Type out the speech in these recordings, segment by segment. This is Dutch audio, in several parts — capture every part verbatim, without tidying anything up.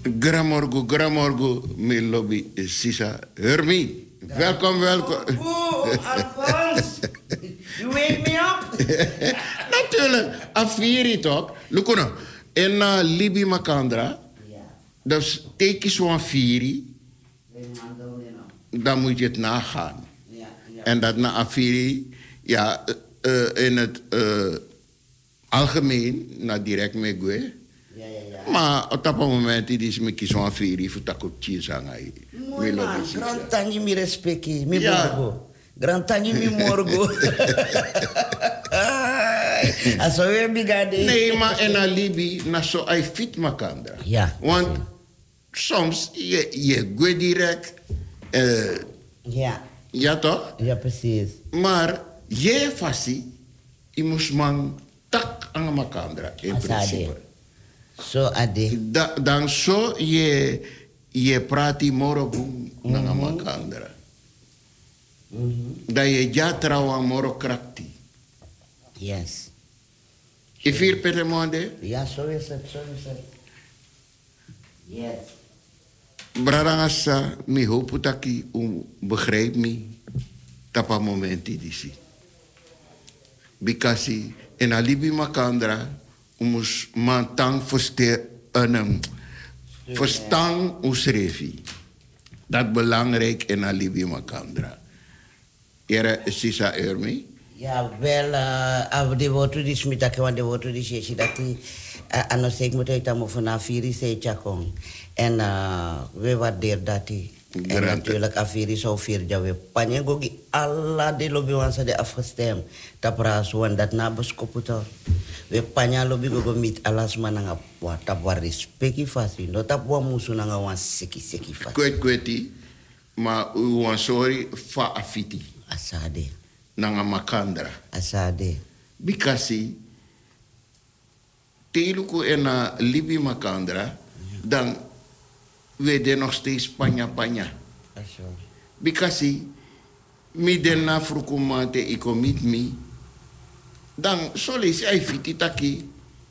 Gramorgo, Gramorgo, me lobby Sisa Hermi. Welkom, welkom. Oh, Alphonse. You wake me up? Natuurlijk, Afiri toch? Lukuno, in uh, Libi Makandra, dus teken zo'n Afiri, dan moet je het nagaan. En dat na Afiri, ja, uh, in het uh, algemeen, na direct mee gue. Ja, ja, ja. Maar op dat moment is me kies zo'n Afiri voor dat ook tien zangai. Mooi man, grand tanje mi respecti, mi Ja. borgo. Grand tanje mi morgo. Aso we bigade. Nee, maar in Alibi, na zo ai fit makandra. Ja. Want soms je, je gue direct. Uh, Ja. ja toch? Ja, precies. Maar je fasi, je moest man tak aan makandra in Asade. principe. Zo ade. Da, dan zo je, je prati morobu mm-hmm. na makandra. Mm-hmm. Dat je ja trouwa moro krakti. Yes. Je vier pete monde? Ja, zo is het, zo is het. Yes. Brarangasa, mi hoop dat ik um begrijp me. Tapa momenti disi. Bikasi in alibi makandra umus mantang verste een verstaan usrevi. Dat belangrijk in alibi makandra. Era sisa ermi. Ja, wel, uh, de wotu di smita want de wotu di sheshi dati ano sek moet uit amo vanaf Afiri se chakong. En uh, we waardeer dati. En natuurlijk Afiri zou vier jaar we panje gogi alla de lobby wansa de afgestemd. Tapras wan dat na beskoputor. We panya lobby gogo mit alas mananga wa tapwa respecti fasi. No tapwa musu nanga wan seki seki fasi. Kwet kweti, maar u wan sorry fa afiti. Asade. Nanga makandra. Asade. Bikasi teluku ena libi makandra, dan we de nog steeds panya panya. Bikasi mi den na frukumate iko meet me, dan solis ai fiti taki.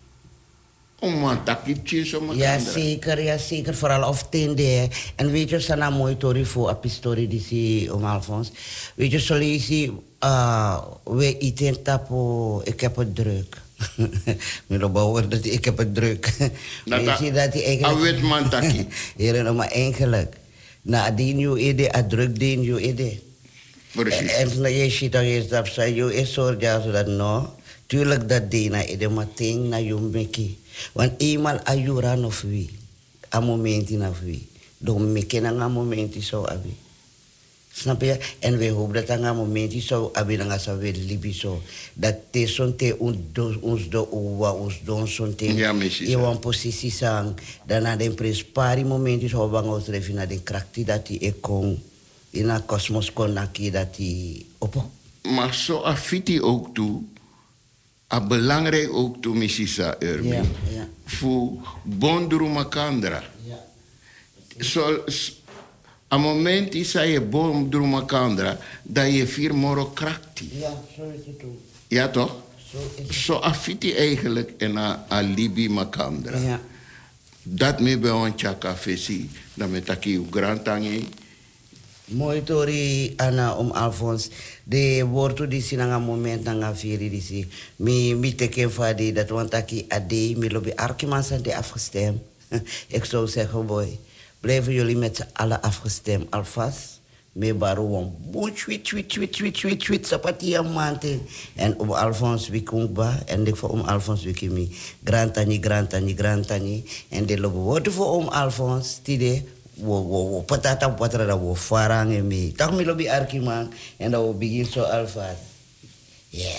Om taki tjeso makandra. Ja, zeker, ja, zeker. Vooral of tende. En weet je, sana mooi tori voor apistori die si om Alphonse. Weet je, solisi, uh, we eten tapo, ik heb het druk. Met de bouwer dat ik heb het druk. Weet je dat hij eigenlijk... Awet man taki. Heren, maar eigenlijk. Na dien je ide, a druk dien je ide. Precies. En na je ziet dat je dat zei, je is zo ja, zodat no. Tuurlijk dat dien na ide, maar ting na je meki. Want eenmaal ayuran of wie, a momenti na wie, dan meken na momenti zo abi. Snap je? En we hopen dat na momenti zo abi na sa we libi zo. Dat te son te ons do uwa ons don son te. Ja, missie. Je wan positie sang, dan na den prespari momenti zo bang ons refi na den krakti dat die ekon in a kosmos kon naki dat die opo. Maar zo afiti ook toe. A belangrijk ook toe, Missisa Ermi. Ja, ja. Voor bondru makandra. Ja. Zo, a moment is je bondru makandra, dat je vier moro krakti. Ja, zo is het ook. Ja toch? Zo is het. Zo afiti eigenlijk in a alibi makandra. Ja. Dat me bij ons chaka fesi, dat me taki u grantangi. Mooi tori ana om Alphonse de wortu di sinanga moment nanga firi di si mi mi teken fadi dat want aki ade mi lobi arkimansen de afgestemd. Ik zou zeggen boy, blijven jullie met z'n allen afgestemd alvast. Me baro wan boe tweet tweet tweet tweet tweet tweet sapatia mante en om Alphonse wikungba en ik voor om Alphonse wikimi grantani grantani grantani en de lobi wortu voor om Alphonse tide wo wo wo patata patara da wo farang emi tak mi lobi arkiman en da wo begin so alfa yes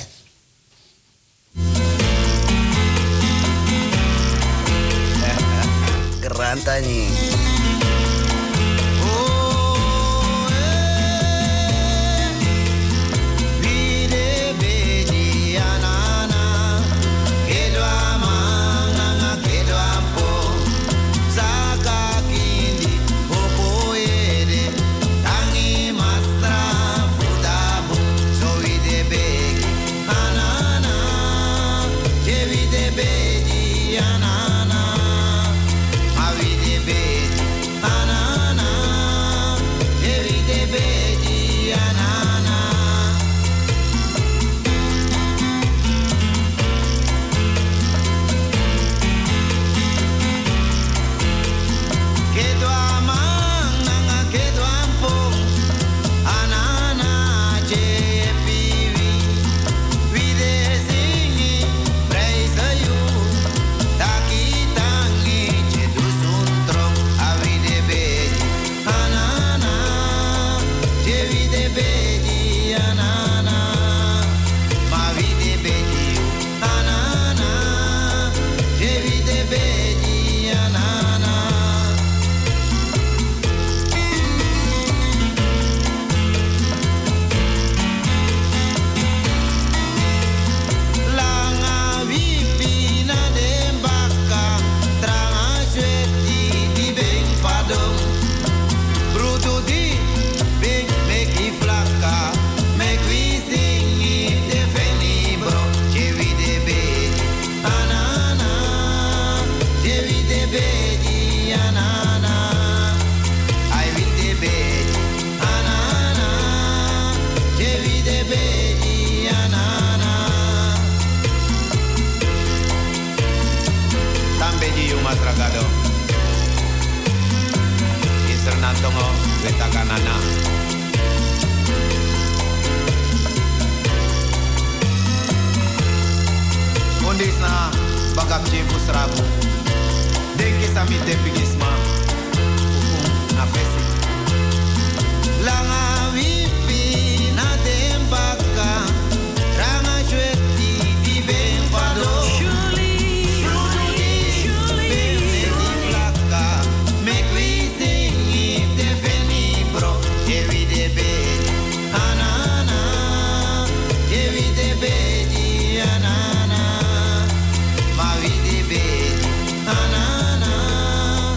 grantani Baby, de beji anana. I we de beji anana. Je we de beji anana. Tambeji umas ragado. Isernantongo betakanana. Kondis na bagap jempu serabu. Denki sami tepigisma. Hukum na fesi. Langa wipi na dembaka. Ranga jueti di benfado. Shuli, shuli, shuli. Bemeki flaka. Make we sing if the feni bro. Ewi de be. Anana. Ewi de be di anana. Anana,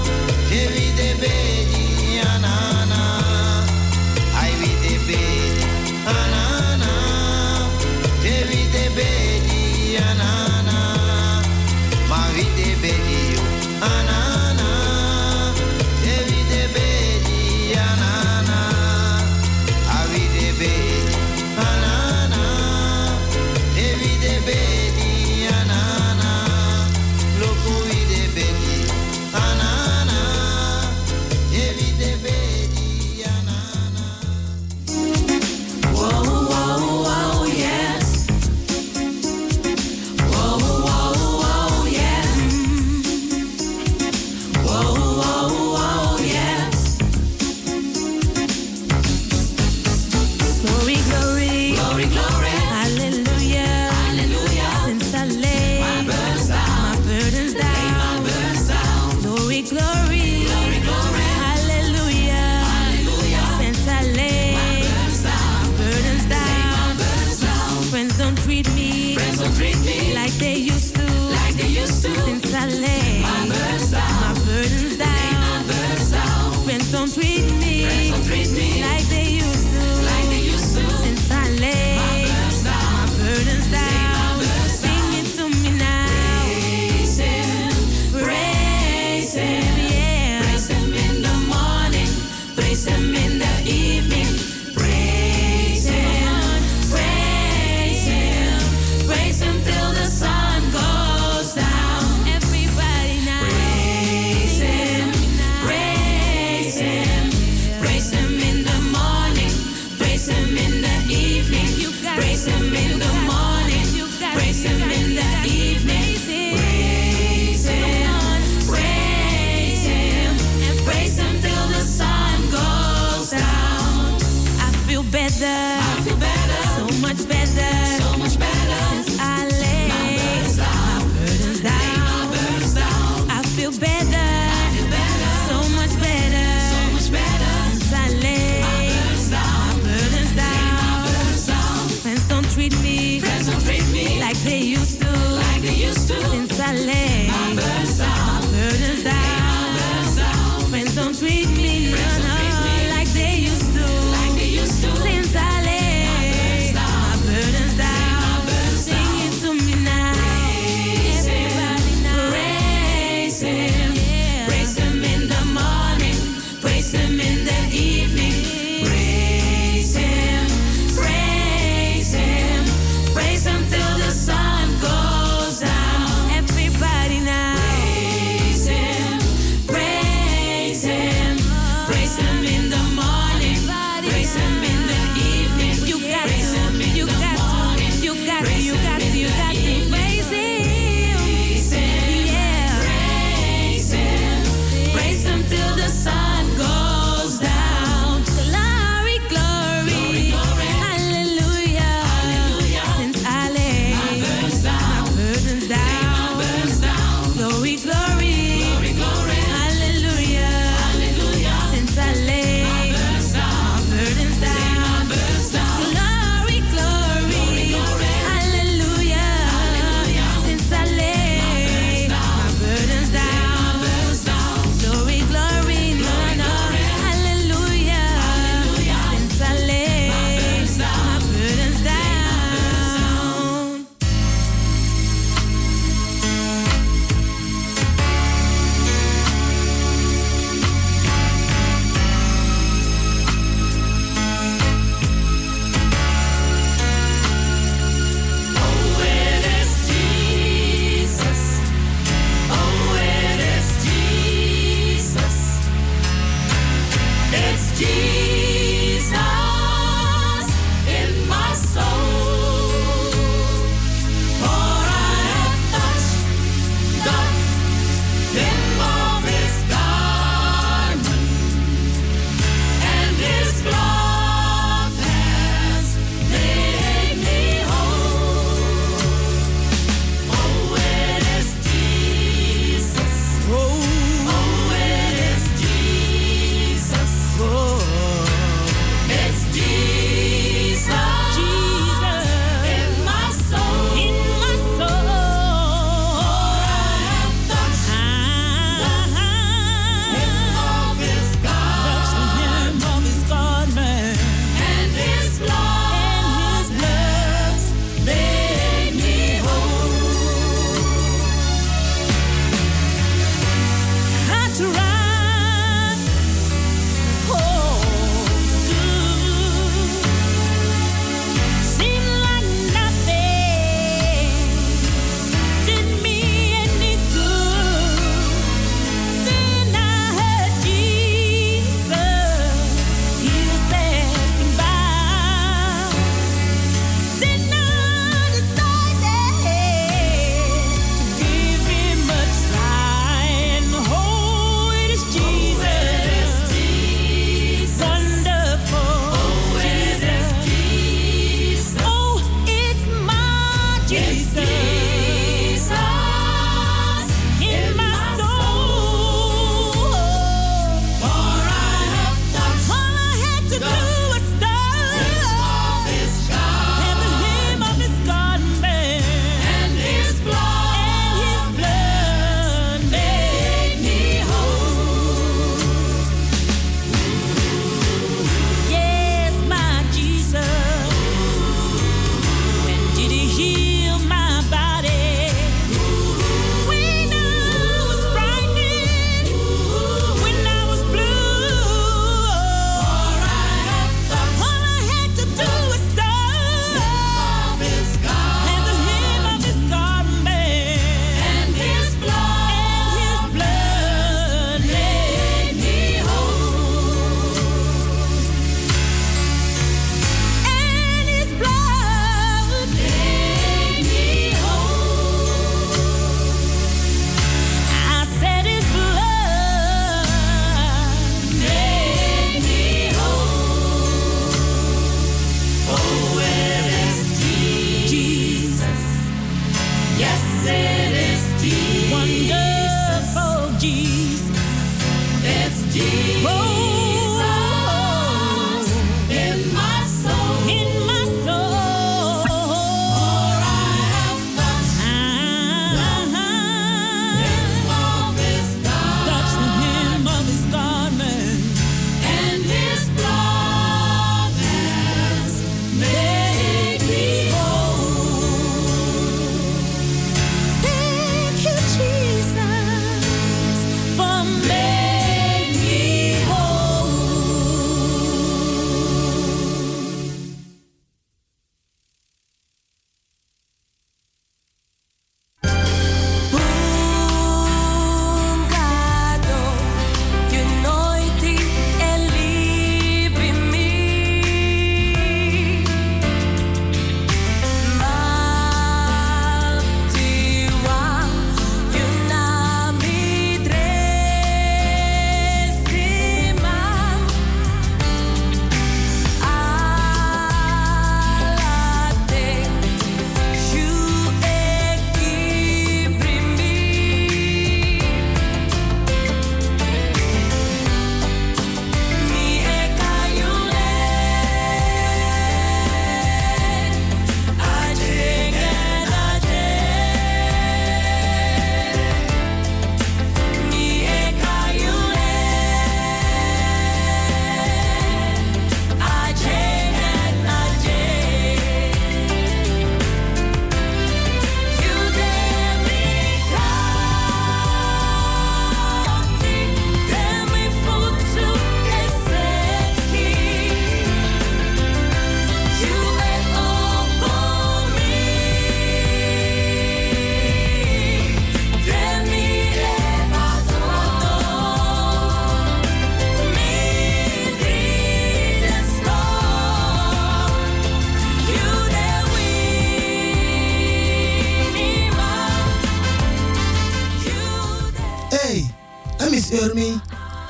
Urmi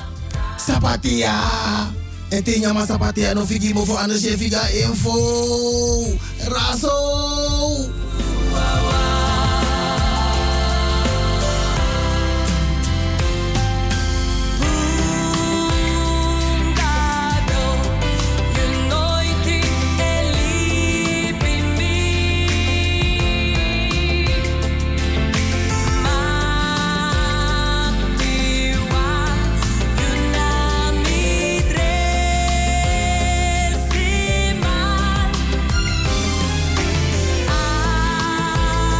Sapatia en te nyama sapatia no figi mo fo anders je figa info raso Ah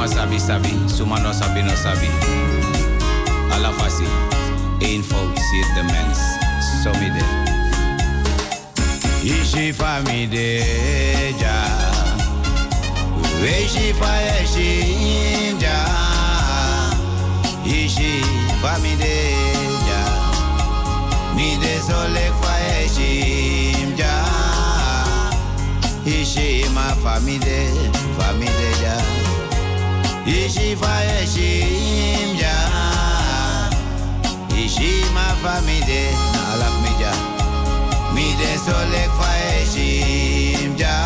Suma sabi sabi, suma no sabi no sabi. Alla fasi, eenvoud ziet de mens. Zo midden. Ishi famide ja, weeshi fa yeshi ja. Ishi famide ja, mide solek fa yeshi ja. Ishi ma famide, famide ja. Ishi fa yeshi ja. Ishi ma famide, alaf mi ja. Mi de solek fa eshim ja.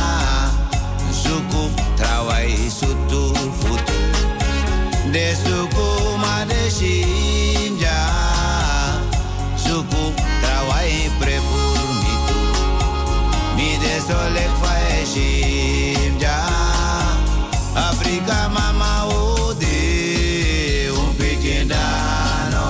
Suku travai sutu futu. De suku ma de shim ja. Suku travai prefur mitu. Mi de solek fa eshim ja. Afrika mama ode un pequendano.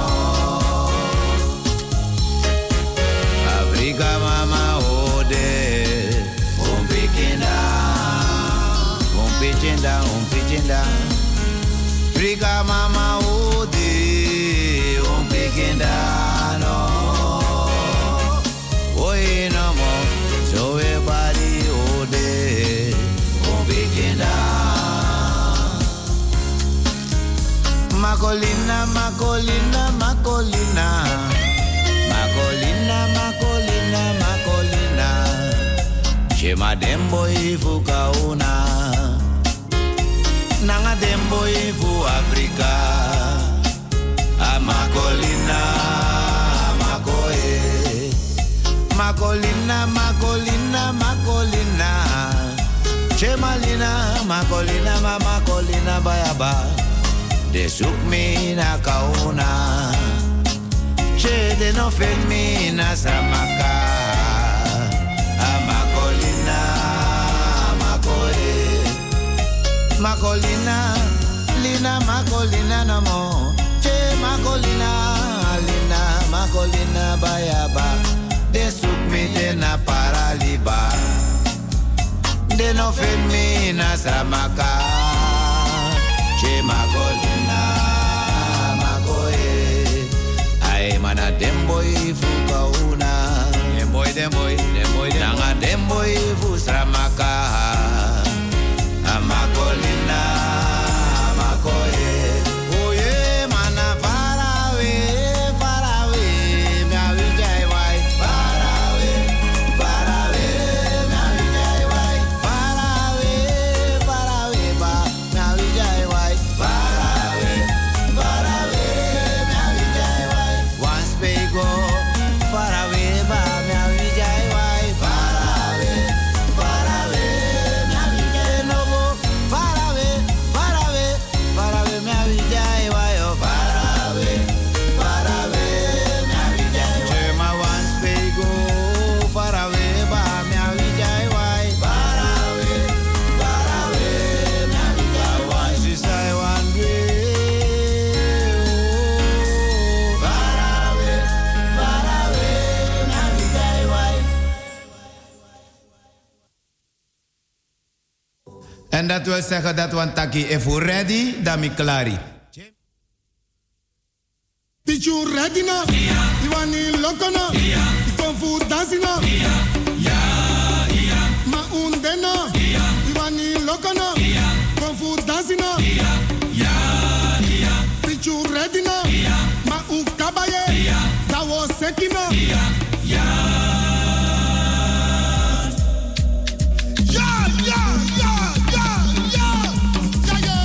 Afrika mama ode un pequenda, un pequenda, un pequenda. Afrika mama ode un pequendano. Oye no mo, so everybody ode un pequenda. Macolina, Macolina, Macolina. Macolina, Macolina, Macolina. Shema dembo ifu kauna. Nanga dembo ifu Afrika. A Macolina, Macoe. Macolina, Macolina, Macolina. Shema lina, Macolina, ma Macolina bayaba. De zoek me na kauna. Che de no fermi na samaka. Amacolina, macoe. Macolina, lina macolina no mo. Che macolina, lina macolina bayaba. De zoek me de na paraliba. De no fermi na samaka. Che macolina, macoe. Ay mana demboy fuka una. Demboy, demboy, demboy, nanga demboy fu sramaka. Amacolina, macoe. Oye mana farawe, farawe, mi avijay wai. Farawe, farawe, mi avijay wai. Farawe, farawe ba, mi avijay wai. Farawe, farawe, mi avijay wai. Once pego, farawe ba, mi avijay wai. Farawe, farawe, mi avijay no go. Farawe, farawe, farawe, mi avijay wai. Oh farawe, farawe, mi avijay wai. Chema once pego, farawe ba, mi avijay wai. Farawe, farawe, mi avijay wai. Once is I one day. Farawe, farawe, mi avijay wai. En dat wil zeggen dat we een takkie even ready, dan ben ik klaar. Pichu ready na, you want ni loco na, you come for dancing na, ma unde na, you want ni loco na, come for dancing na, Pichu ready na, ma ukabaye, da wo seki na, ya ya ya ya ya ya ya.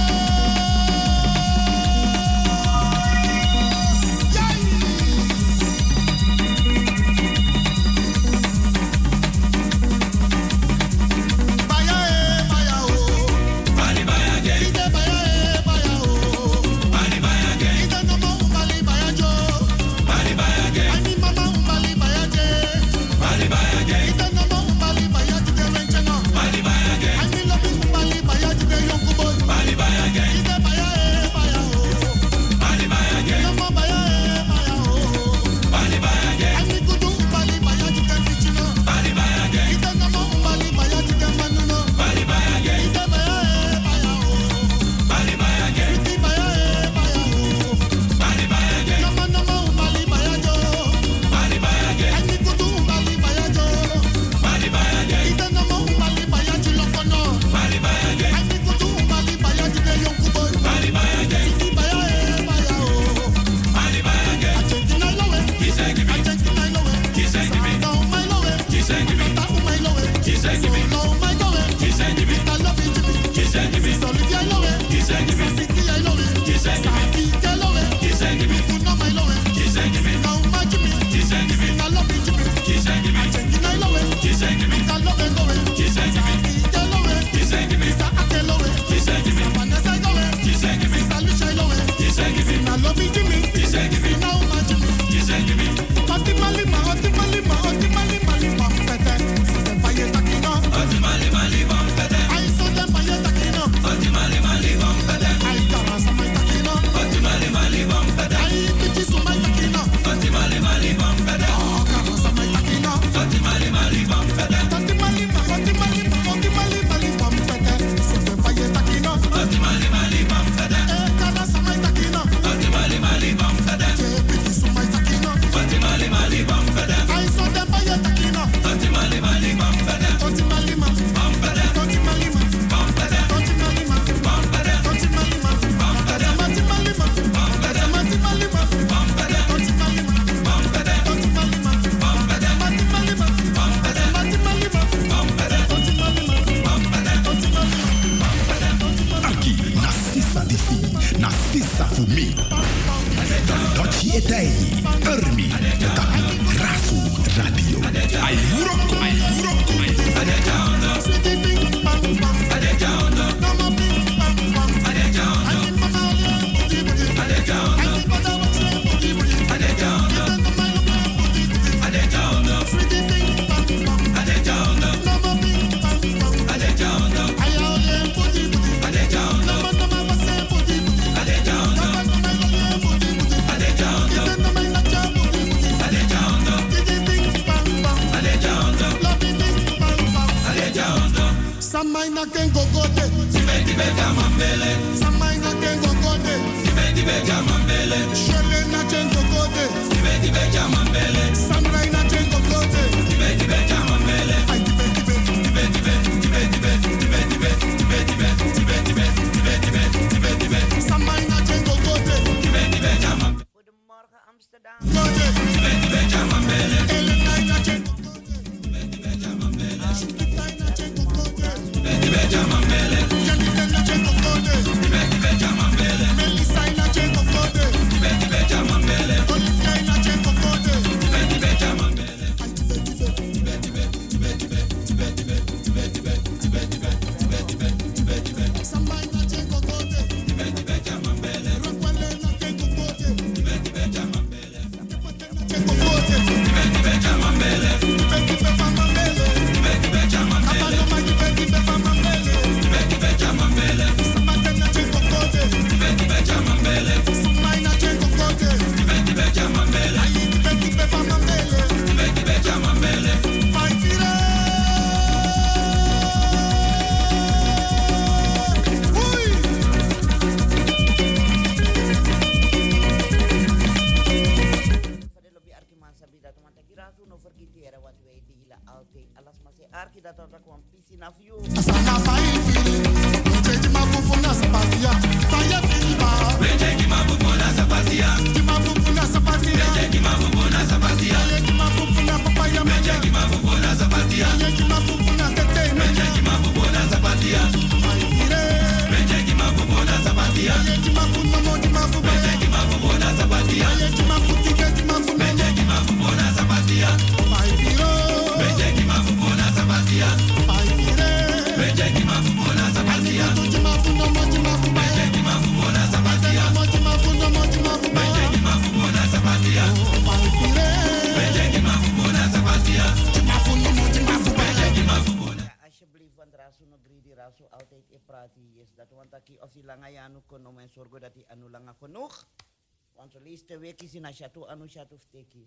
Shatu anu shatu fteki.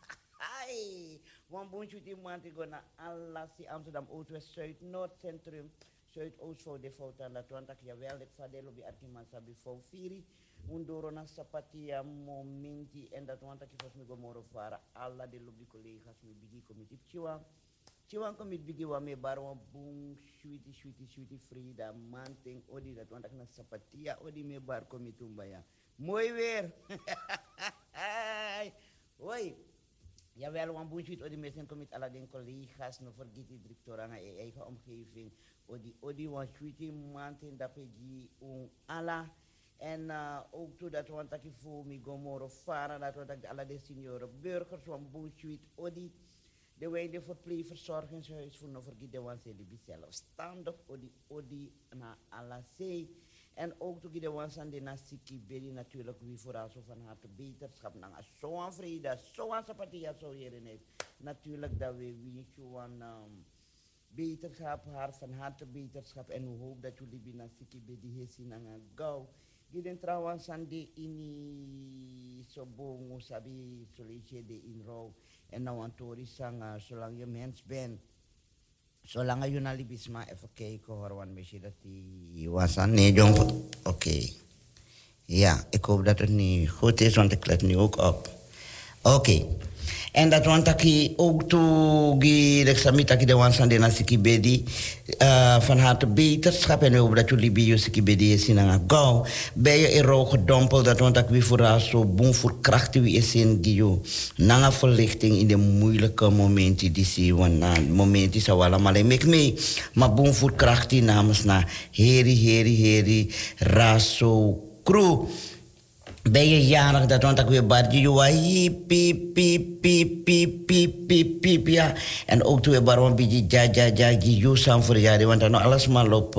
Hai, wan bunchu di manti gona alla si Amsterdam Oost-West Zuid Noord Centrum Zuid Oost voor de foto la tuanta kia wel het fadelo bi arkiman sabi fo firi undoro na sapatia momenti en dat tuanta ki fos mi go moro fara alla de lobi collega's mi bigi komiti chiwa chiwa komit bigi wa me barwa bung sweetie sweetie sweetie Frida manting odi dat tuanta na sapatia odi me bar komitumba ya. Mooi weer. Hoi. Jawel, want boetjes odi met zijn met alle den collega's, no vergeet die directeur aan je eigen omgeving. Odi odi want tweetie maanden dat je un ala en uh, ook toe dat want dat je voor me gomoro varen dat want dat alle de senioren burgers want boetjes odi de wij de verpleegverzorgingshuis voor no vergeet de want ze die zelfstandig odi odi na ala zee. En ook toen de wans aan de nasiki bedi natuurlijk wie vooral zo van harte beterschap naar zo'n vrede, zo'n sympathie zo hierin is. Natuurlijk dat we wensen van um, beterschap, haar van harte beterschap en we hopen dat jullie bij nasiki bedi hesi naar gauw. Giden trouwens aan de ini so bongo sabi soletje de inro en nou aan tori sanga zolang je mens bent. Zolang je naar Libisma even kijken hoor, want misschien dat die was aan nee jong. Oké. Okay. Ja, ik hoop dat het niet goed is, want ik let nu ook op. Oké. Okay. En dat want ik ook toe de examita de wans aan de nasiki bedi uh, van harte beterschap en hoop dat jullie bij je siki bedi is in een gauw. Ben je er ook gedompeld dat want ik weer vooral zo boem voor krachten wie is in die nanga verlichting in de moeilijke momenten die zie want na momenten zou allemaal mek mee maar boem voor krachten namens na heri heri heri raso crew. Ben je jarig dat want ik weer barje joai piep piep piep piep piep piep piep ja en ook toen we baron beetje ja ja ja die sam voor jaar want dan alles maar op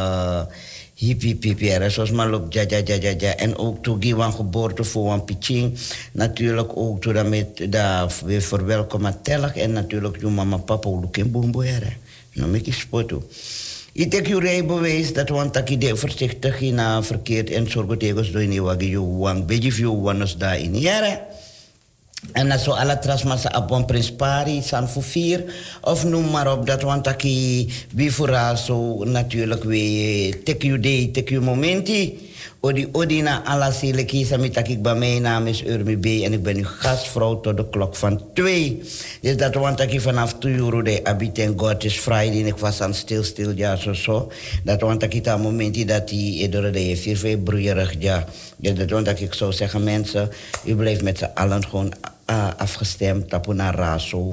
hip hip hip ja zoals maar op ja ja ja ja ja en ook toen die wan geboorte voor wan pitching natuurlijk ook toen dat met daar weer verwelkomen tellig en natuurlijk je mama papa ook in boembo hè nou met je spot. Ik denk je rij bewijs dat want dat je voorzichtig in uh, verkeerd en zorgen tegen zo in je wagen je wang beetje veel wanneer daar in jaren en dat zo alle trasmassa abon prinspari san vier of noem maar op dat want dat je wie vooral zo natuurlijk weer take you day take you momenti odi odi na alla sile kisa met dat ik bij mijn naam is Urmi B en ik ben uw gastvrouw tot de klok van twee. Dus dat want dat ik vanaf twee uur de abit en God is Friday en ik was aan stil stil ja zo zo. Dat want dat ik dat moment dat die door de vier februari ja. Dus dat want dat ik zou zeggen mensen, u blijft met z'n allen gewoon uh, afgestemd tapu naar raso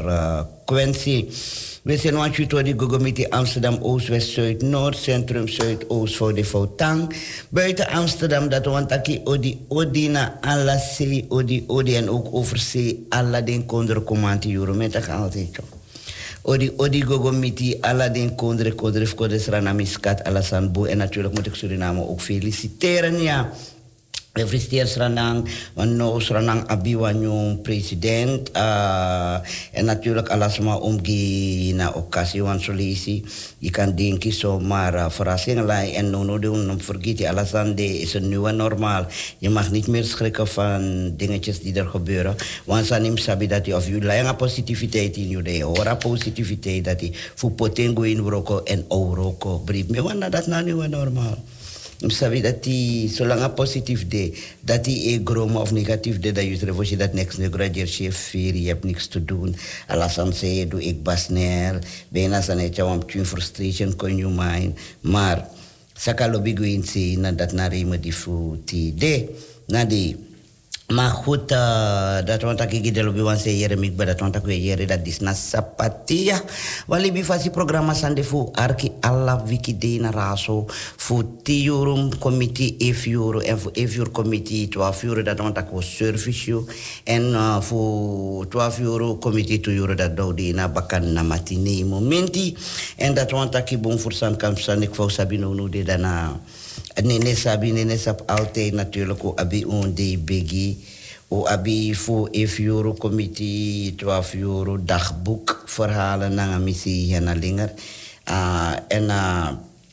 frequentie. We zijn want je door die Gogomiti Amsterdam Oost, West, Zuid, Noord, Centrum, Zuid, Oost voor de Foutang. Buiten Amsterdam, dat want aki odi odi na alla zee, odi odi en ook over zee, alla den kondre komanti euro, met dat altijd zo. Odi odi Gogomiti, alla den kondre kondre kondre srana miskat, alla sanbo en natuurlijk moet ik Suriname ook feliciteren, ja. We feliciteren Sranang, want no Sranang abiwanyo president uh, en natuurlijk alasma omgi na occasie want solisi je kan denken zomaar uh, verrassing lai en no no doen vergeet je alasande is een nieuwe normaal. Je mag niet meer schrikken van dingetjes die er gebeuren. Want sanim sabi dat je of je langer positiviteit in je de hora positiviteit dat je voor potengo in roko en oroko brief me want dat na nieuwe normaal. Sabi dat die zolang positief de dat die groma of negatief de dat je terwijl je dat niks negradeer chef je hebt niks te doen alasan zei doe ik basnel bijna zijn het jouw om frustration kon je mind maar sakalo biguin si na dat na reme die futi de na die maar goed uh, dat want ik gide lobi wan se yere mig dat want ik we yere dat dis na sapatia wali bi fasi programma sande fu arki alla wiki de na raso fu tiurum committee if euro en fu if euro committee twaalf euro dat want ik was service you en uh, fu twaalf euro committee two euro dat do de na bakan na matinee momenti en dat want ik bon voor san kamp san ik fu sabino no de dana Nene sabi, nene sap altijd natuurlijk o abi on de begi o abi voor if euro committee twaalf euro dagboek verhalen na missie en na linger uh, en uh,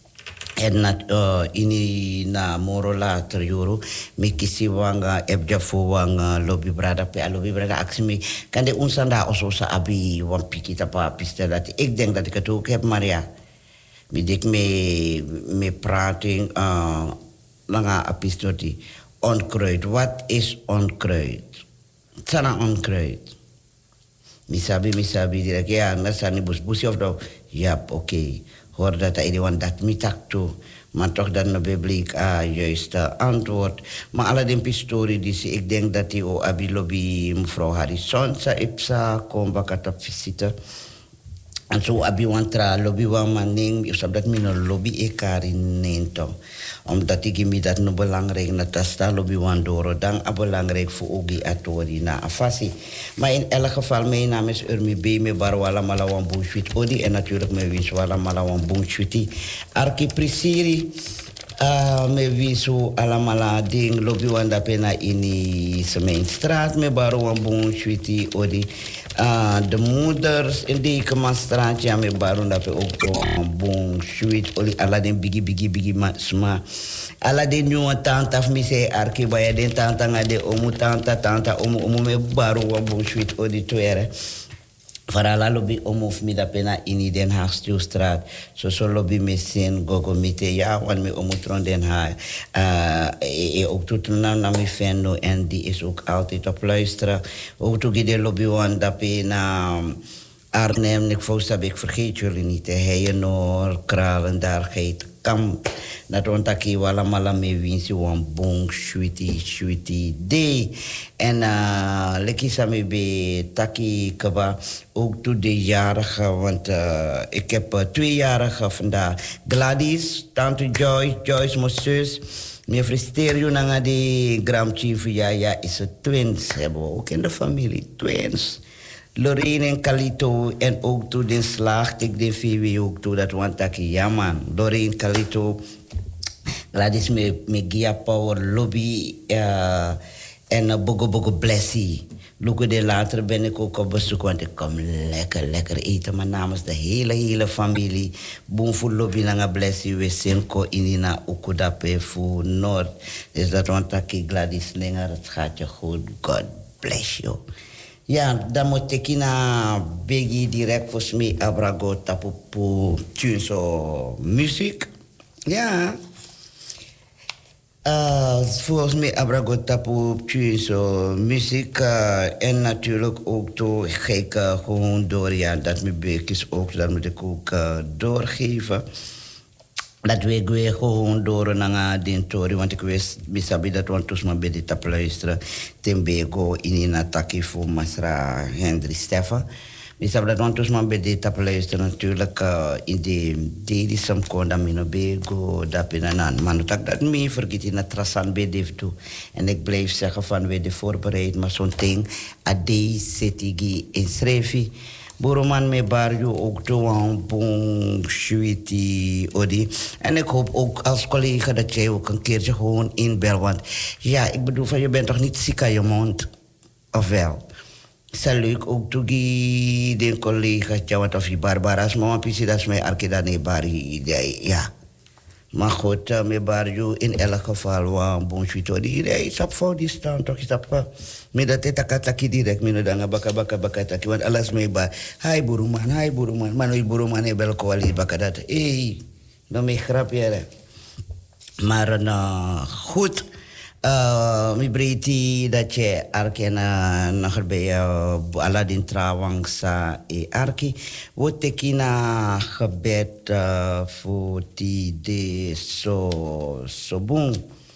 en na uh, ini na moro later euro me kisi wanga ebja fo wanga lobby brada pe lobby brada aksimi kan de unsanda oso sa abi wan pikita pa piste dat ik denk dat ik het ook heb Maria. Midek me me prating uh, langa apistoti onkruid. Wat is onkruid? Sana onkruid. Misabi misabi direct ja, na sani bus busi of do. Ja, oké. hoor dat hij want dat niet tak toe. Maar toch dan een publiek uh, juiste antwoord. Maar alle die historie die ze, ik denk dat die o abi lobby mevrouw Harrison sa ipsa kom bakat op visite. En zo abi wantra lobby wan maning, ik snap dat mijn lobby ekari nento. Omdat ik me dat no belangrijk na tasta lobby wan doro dan a belangrijk voor ogi atori na afasi. Maar in elk geval mijn naam is Urmi B. Me barwala malawan bushwit odi en natuurlijk me wins wala malawan bushwiti. Arki prisiri uh, me wisu alamala ding lobby wan da pena ini Semeenstraat me barwan bushwiti odi. Uh, de moeders in die Kemanstraat, ja, me baron dat we ook een bon sweet oli aladen bigi bigi bigi sma aladen nieuwe tante af mi se arki bij den tante ngade omu tante tante omu omu me baron een bon sweet oli tuere. Varala lobby om of mi da pena in Den Haagstuurstraat. Zo so lobby me sin gogo mite ja wan me omutron Den Haag. Uh, e ook tot na na mi fendo en die is ook altijd op luisteren. Ook toe de lobby wan da pena Arnhem, ik voorstel ik vergeet jullie niet. Heijenor, Kralen, daar geet kam. Dat ontaki wala mala me winsi wan bong sweetie sweetie day. En uh, lekki sami be taki kaba ook toe de jarige, want uh, ik heb uh, tweejarige vandaag. Gladys, tante Joyce, Joyce mijn zus. Me frustreer nanga de Gram Chief ja ja is het twins hebben we ook in de familie twins. Lorraine en Calito en ook toe de slag, ik de V W ook toe dat wantaki ja man. Lorraine, Calito, Gladys me me Gia Power Lobby uh, en uh, Bogo Bogo Blessie. Luke de later ben ik ook op bezoek, want ik kom lekker, lekker eten. Maar namens de hele, hele familie. Boom voor Lobby nanga Blessie, we senko inina ukudape voor Noord. Dus dat wantaki Gladys Slinger, het gaat je goed. God bless you. Ja, dan moet ik naar Biggie direct voor mij abrago tapupu tunso muziek. Ja. Uh, volgens mij abrago tapupu tunso muziek. Uh, en natuurlijk ook door ik uh, gewoon door, ja, dat mijn beekjes ook, dat moet ik ook uh, doorgeven. Dat we weer gewoon door naar de tori, want ik wist, misabi dat want toen mijn bedje te luisteren, Tembego in een attackie voor Masra Hendry Stefan. Misabi dat want toen mijn bedje te luisteren, natuurlijk uh, in de dede sam konda minobego, dat binnen maar dat dat me vergeet in het trasan bedje toe. En ik blijf zeggen van we de voorbereid, maar zo'n ding, ade setigi in schrijfie. Boeroman me barjo ook toe een bon sweetie odi. En ik hoop ook als collega dat jij ook een keertje gewoon inbel. Want ja, ik bedoel van je bent toch niet ziek aan je mond? Of wel? Is leuk ook toe die de collega's, ja, want of je Barbara's mama pisi dat is mij arkeda ne bari. Ja. Maar goed, uh, me barjo in elk geval een bon sweetie odi. Ja, is op voor die staan toch, is op. Me dat het takataki direct, me no danga baka baka baka taki, want alles me ba. Hai buruman, hai buruman, mano buruman he bel kwali baka dat. Hey, no me grapje. Maar nou, goed. Uh, mi breiti dat je arke na nog bij uh, Aladdin Trawang sa e arki. Wat teki na gebed uh, voor die de so so boom.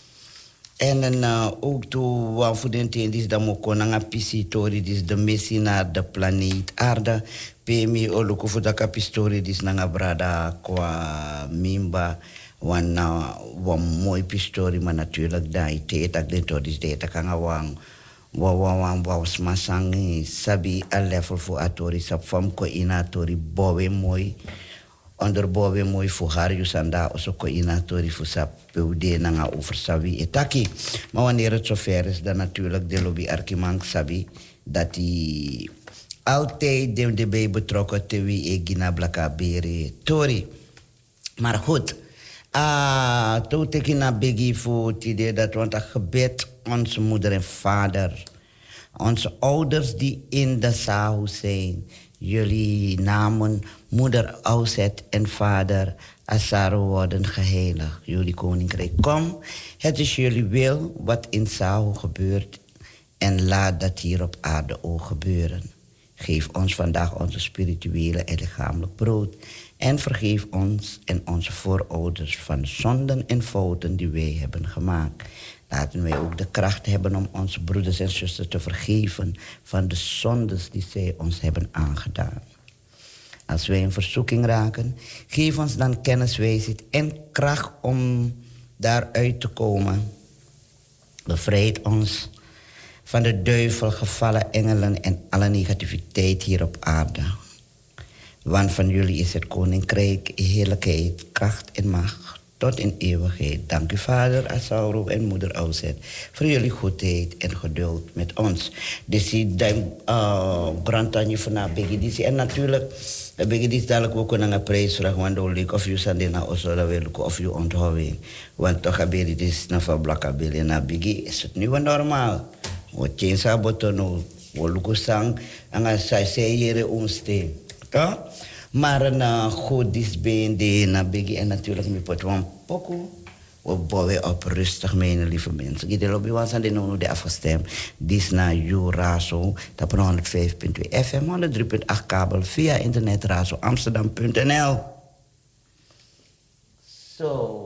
En dan uh, ook toe wat voor den teen is dat mo konanga pisitori dis de missie naar de planeet aarde. Pemi oluko voor dat kapistori dis nanga brada qua mimba. Want nou, wat mooi pistori, maar natuurlijk dat je dat dit tot is dit kan gewoon wat wat wat wat smasangi sabi a level voor atori sap fam ko inatori bowe mooi onder bowe mooi voor haar jusanda also ko inatori voor sap peude nanga over sabi etaki. Maar wanneer het zover is, dan natuurlijk de lobby arkimang sabi dat die altijd de de bij betrokken te wie egina blaka bere tori. Maar goed. Ah, toen ik naar Biggie voor het idee dat want een gebed onze moeder en vader, onze ouders die in de zaal zijn, jullie namen moeder Auset en vader Asaro worden geheiligd. Jullie koninkrijk kom, het is jullie wil wat in zaal gebeurt en laat dat hier op aarde ook gebeuren. Geef ons vandaag onze spirituele en lichamelijk brood. En vergeef ons en onze voorouders van de zonden en fouten die wij hebben gemaakt. Laten wij ook de kracht hebben om onze broeders en zusters te vergeven van de zondes die zij ons hebben aangedaan. Als wij in verzoeking raken, geef ons dan kennis, wijsheid en kracht om daaruit te komen. Bevrijd ons van de duivel, gevallen engelen en alle negativiteit hier op aarde. Want van jullie is het koninkrijk, heerlijkheid, kracht en macht tot in eeuwigheid. Dank u, Vader Asauro en Moeder Ozet, voor jullie goedheid en geduld met ons. Dus die grantanje van Begidisi. En natuurlijk, Begidisi dadelijk ook een prijsvraag, want dan leuk of je sandina osora wil of je onthouding. Want toch hebben dit is na van Blakabili en na Bigi is het nu normaal. Wat je sabotono, wat lukusang, en als zij zeggen onste. Ja? Maar een goed disbeen die na Bigi en natuurlijk met pot van poco. We bouwen op rustig, mijn lieve mensen. Ik deel op je aan de nono de afgestemd. Dit na Jurazo, dat op honderd vijf punt twee F M, honderd drie punt acht kabel via internet razo amsterdam punt n l. Zo.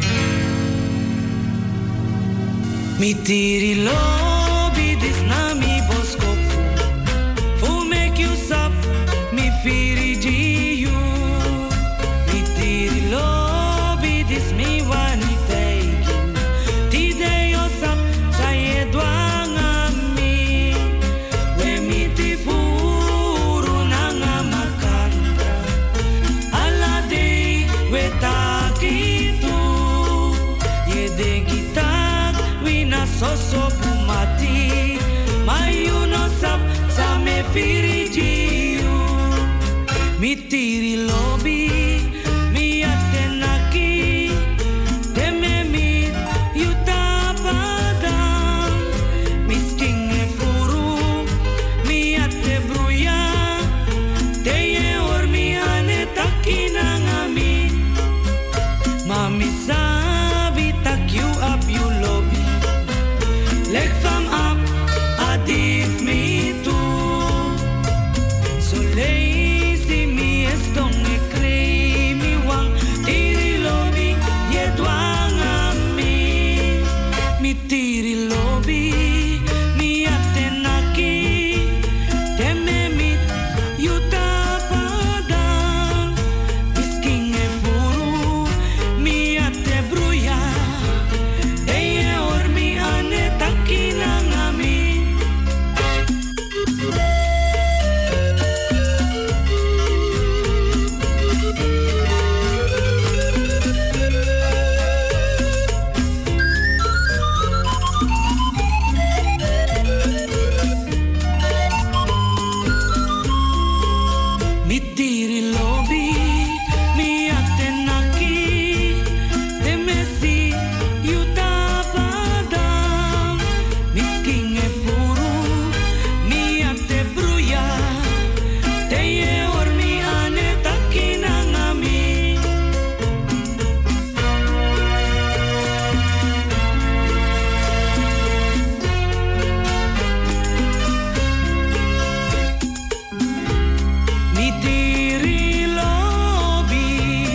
Mi tiri lobi dis na mi firigio. Mi tiri lobby, mi atenaki, teme mit yutapadam. Mi stinge furu, mi ate bruya, teye or mi ane takinangami. Mami sabi tak you up you lobby. Leg from up, adif me too. So lazy me es dong e crei mi wang. Tiri lobby, ye duang a mi. Mi tiri lobby, mi atenaki. Teme mit yuta padang. Misking e furu, mi ate bruya. Eye or mi ane takinangami. Mi tiri lobby, mi atenaki, temesi yuta padang, misking e furu, mi ate bruya, teye or mi ane takinangami. Mi tiri lobby,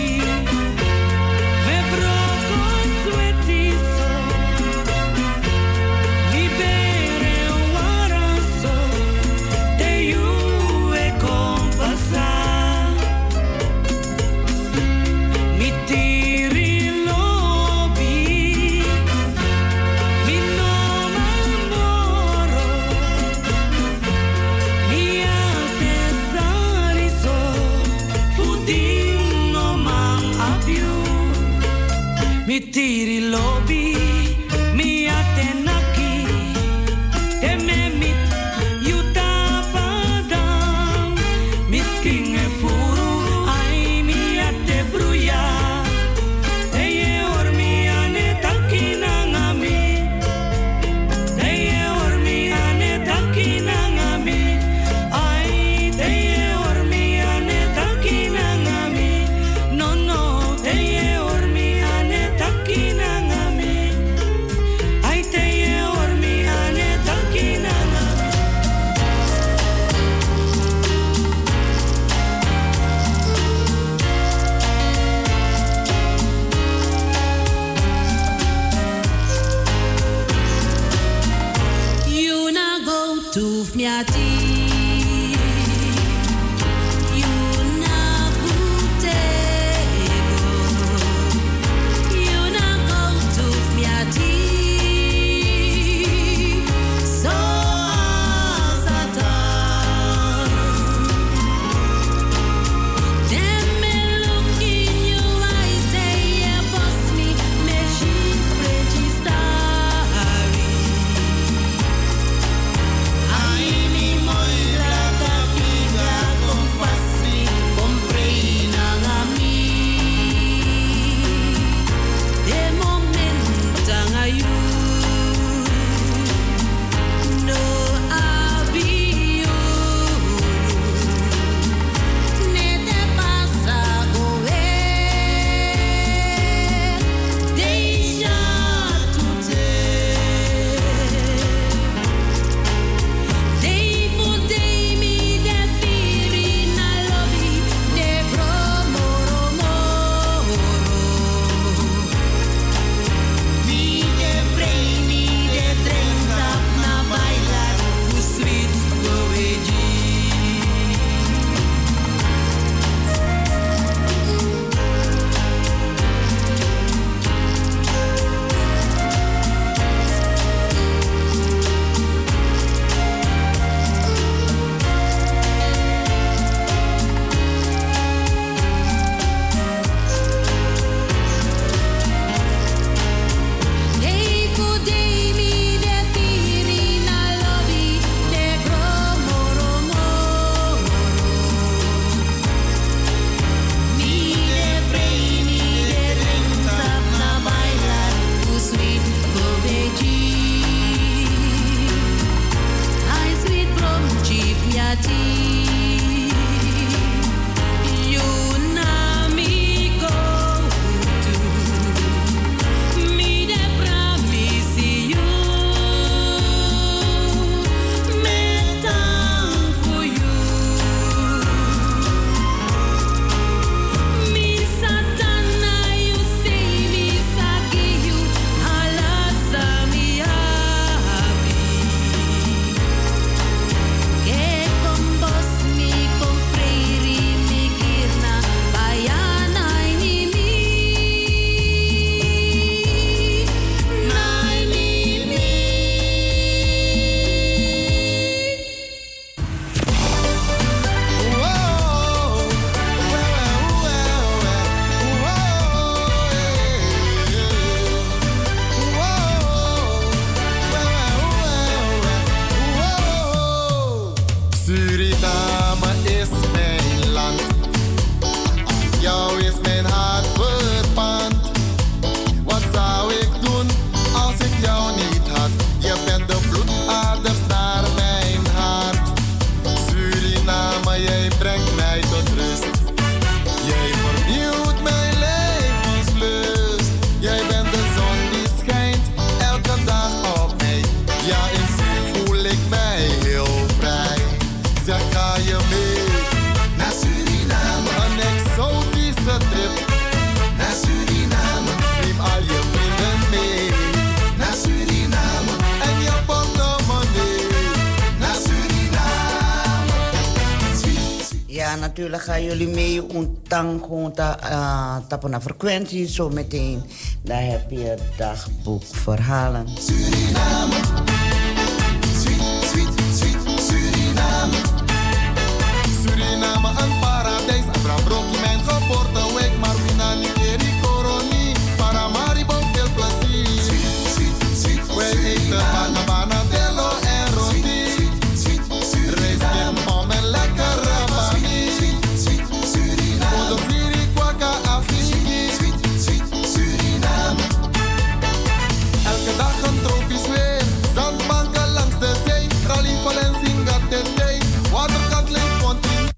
me broco suetizo, mi bere waraso, te you e compasa. Mi tiri lobby, mi no mamoro, mi ate sariso, fudim no man abiu. Mi tiri lobby, mi ate naki, teme mit yuta padang. Misking e furu, ai mi ate bruya, teye or mi ane takinangami. Teye or mi ane takinangami. Ai teye or mi ane takinangami. No no, teye or mi ane takinangami. Ai teye or mi ane takinangami. You na go to fmiati. You na futego. You na go to fmiati. So satan. Them me look in you eye, say yeah, boss me, me she registry. Ai mi moy ja, natuurlijk gaan jullie mee. Ontang gewoon uh, tappen naar frequentie. Zo meteen. Dan heb je dagboek verhalen. Suriname.